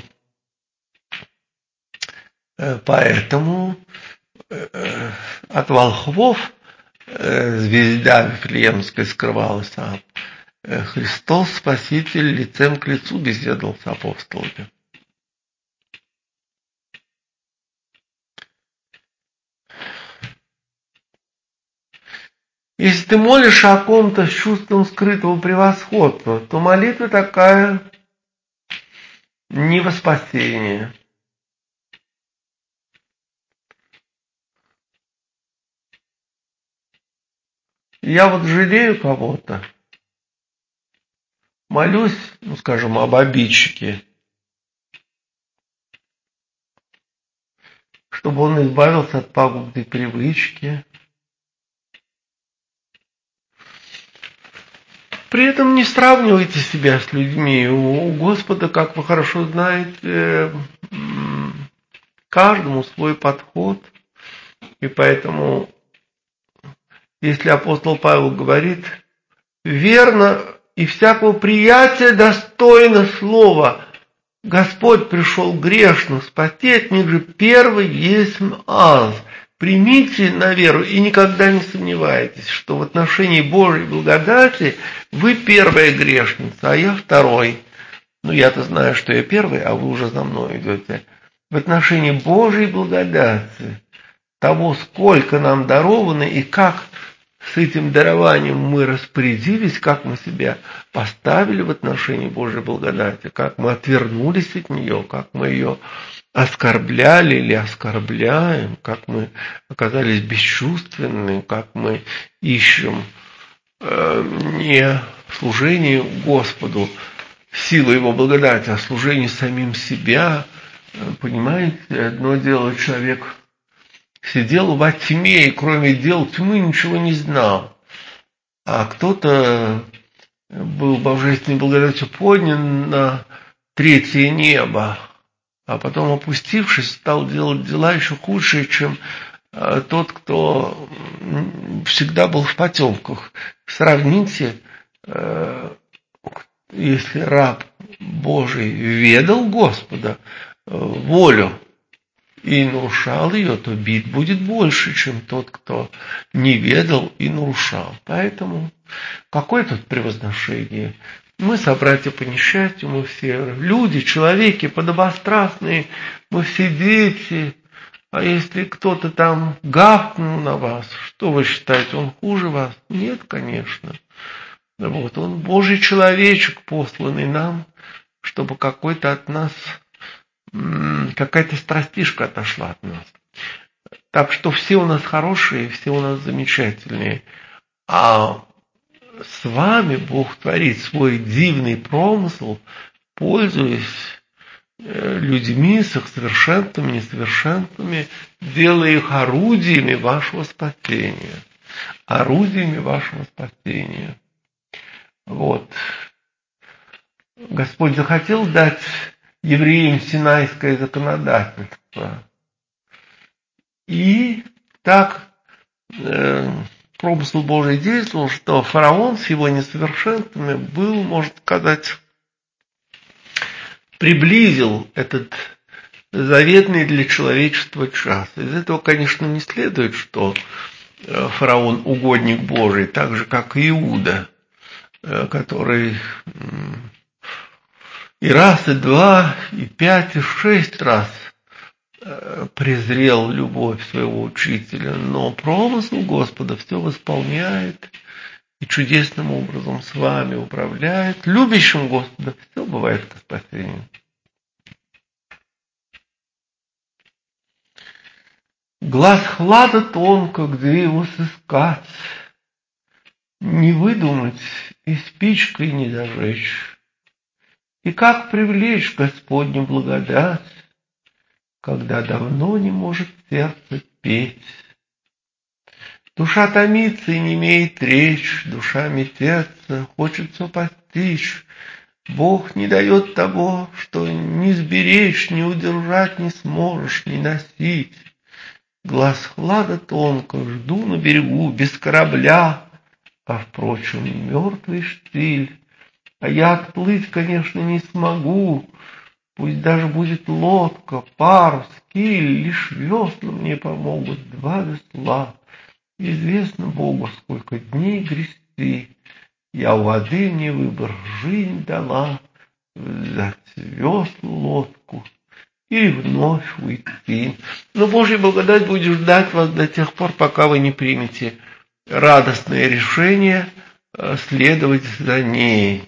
поэтому от волхвов звезда Вифлеемская скрывалась, а Христос, Спаситель, лицем к лицу беседовал с апостолами. Если ты молишь о ком-то с чувством скрытого превосходства, то молитва такая не во спасение. Я вот жалею кого-то, молюсь, ну, скажем, об обидчике, чтобы он избавился от пагубной привычки. При этом не сравнивайте себя с людьми. У Господа, как вы хорошо знаете, каждому свой подход. И поэтому, если апостол Павел говорит, верно и всякого приятия достойно слова, Господь пришел грешно спасти, от них же первый есть аз. Примите на веру и никогда не сомневайтесь, что в отношении Божьей благодати вы первая грешница, а я второй. Ну, я-то знаю, что я первый, а вы уже за мной идете. В отношении Божьей благодати, того, сколько нам даровано и как с этим дарованием мы распорядились, как мы себя поставили в отношении Божьей благодати, как мы отвернулись от нее, как мы ее оскорбляли или оскорбляем, как мы оказались бесчувственны, как мы ищем э, не служение Господу, силу Его благодати, а служение самим себя. Понимаете, одно дело, человек сидел во тьме и кроме дел тьмы ничего не знал, а кто-то был божественной благодатью поднят на третье небо, а потом, опустившись, стал делать дела еще худшие, чем тот, кто всегда был в потемках. Сравните, если раб Божий ведал Господа волю и нарушал ее, то бит будет больше, чем тот, кто не ведал и нарушал. Поэтому какое тут превозношение? Мы собратья по несчастью, мы все люди, человеки подобострастные, мы все дети. А если кто-то там гавкнул на вас, что вы считаете, он хуже вас? Нет, конечно. Вот, он Божий человечек, посланный нам, чтобы какой-то от нас, какая-то страстишка отошла от нас. Так что все у нас хорошие, все у нас замечательные. А с вами Бог творит свой дивный промысел, пользуясь людьми с их совершенствами, несовершенствами, делая их орудиями вашего спасения. Орудиями вашего спасения. Вот. Господь захотел дать евреям синайское законодательство. И так э, промысл Божий действовал, что фараон с его несовершенствами был, можно сказать, приблизил этот заветный для человечества час. Из этого, конечно, не следует, что фараон угодник Божий, так же, как и Иуда, который и раз, и два, и пять, и шесть раз презрел любовь своего учителя, но промысл Господа все восполняет и чудесным образом с вами управляет. Любящим Господа все бывает ко спасению. Глаз хлада тонко, где его сыскать, не выдумать и спичкой не зажечь. И как привлечь Господню благодать, когда давно не может сердце петь? Душа томится и не имеет речь, душа метется, хочет все постичь. Бог не дает того, что ни сберечь, ни удержать не сможешь, ни носить. Глаз хлада тонко, жду на берегу, без корабля, а, впрочем, мертвый штиль. А я отплыть, конечно, не смогу, пусть даже будет лодка, парус, киль, лишь весла мне помогут два весла. Известно Богу, сколько дней грести, я у воды мне выбор жизнь дала, взять весла лодку и вновь уйти. Но Божья благодать будет ждать вас до тех пор, пока вы не примете радостное решение следовать за ней.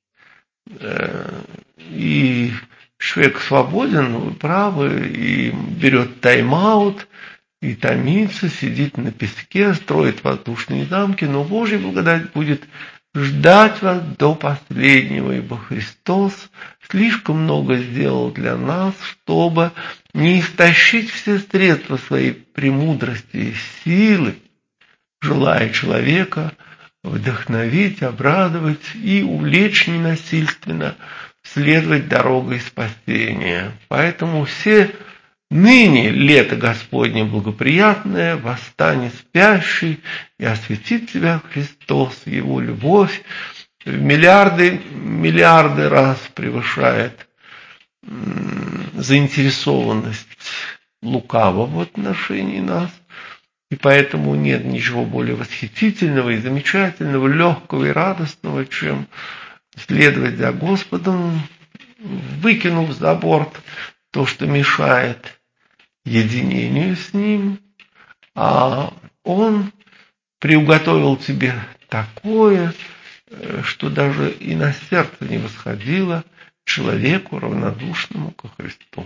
И человек свободен, вы правы, и берет тайм-аут, и томится, сидит на песке, строит воздушные замки, но Божья благодать будет ждать вас до последнего, ибо Христос слишком много сделал для нас, чтобы не истощить все средства своей премудрости и силы, желая человека вдохновить, обрадовать и увлечь ненасильственно следовать дорогой спасения. Поэтому все ныне лето Господне благоприятное, восстань спящий, и осветит тебя Христос, Его любовь в миллиарды, миллиарды раз превышает заинтересованность лукавого в отношении нас. И поэтому нет ничего более восхитительного и замечательного, легкого и радостного, чем следовать за Господом, выкинув за борт то, что мешает единению с Ним, а Он приуготовил тебе такое, что даже и на сердце не восходило человеку, равнодушному ко Христу.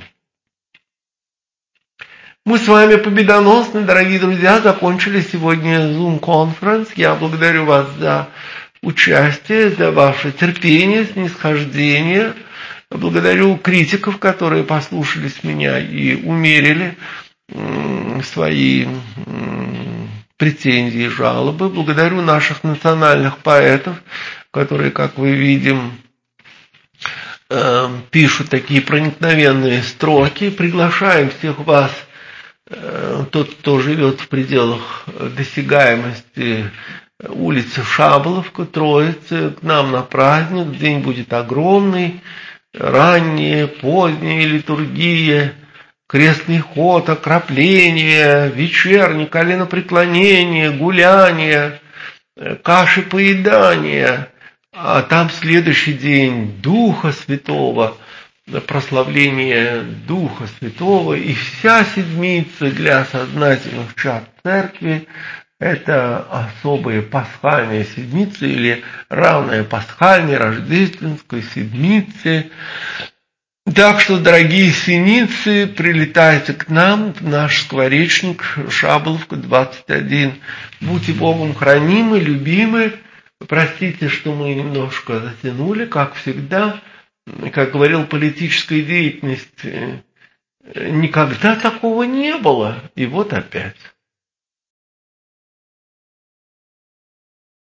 Мы с вами победоносны, дорогие друзья, закончили сегодня Zoom-конференц. Я благодарю вас за участие, за ваше терпение, снисхождение. Благодарю критиков, которые послушались меня и умерили свои претензии, жалобы. Благодарю наших национальных поэтов, которые, как вы видим, пишут такие проникновенные строки. Приглашаем всех вас, тот, кто живет в пределах досягаемости улицы Шаболовка, Троицы, к нам на праздник. День будет огромный, ранняя, поздняя литургия, крестный ход, окропление, вечернее коленопреклонение, гуляние, каши поедания, а там следующий день Духа Святого, прославление Духа Святого, и вся седмица для сознательных чад церкви – это особые пасхальные седмицы или равная пасхальной рождественской седмице. Так что, дорогие синицы, прилетайте к нам в наш скворечник Шаболовка, двадцать один. Будьте Богом хранимы, любимы. Простите, что мы немножко затянули, как всегда. Как говорил, политическая деятельность никогда такого не было. И вот опять.